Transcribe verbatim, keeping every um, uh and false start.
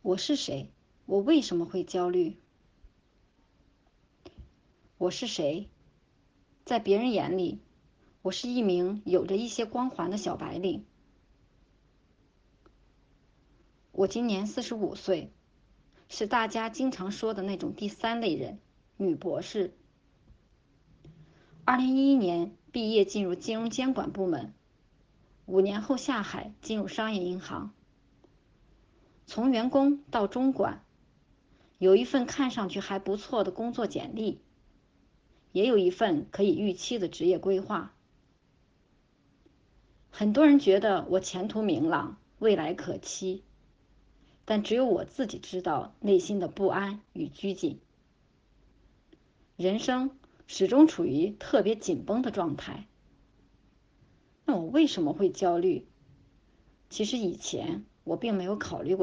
我是谁？我为什么会焦虑？我是谁？在别人眼里，我是一名有着一些光环的小白领。我今年四十五岁，是大家经常说的那种第三类人，女博士。二零一一年毕业，进入金融监管部门，五年后下海进入商业银行。从员工到中管，有一份看上去还不错的工作简历，也有一份可以预期的职业规划。很多人觉得我前途明朗，未来可期，但只有我自己知道内心的不安与拘谨。人生始终处于特别紧绷的状态。那我为什么会焦虑？其实以前我并没有考虑过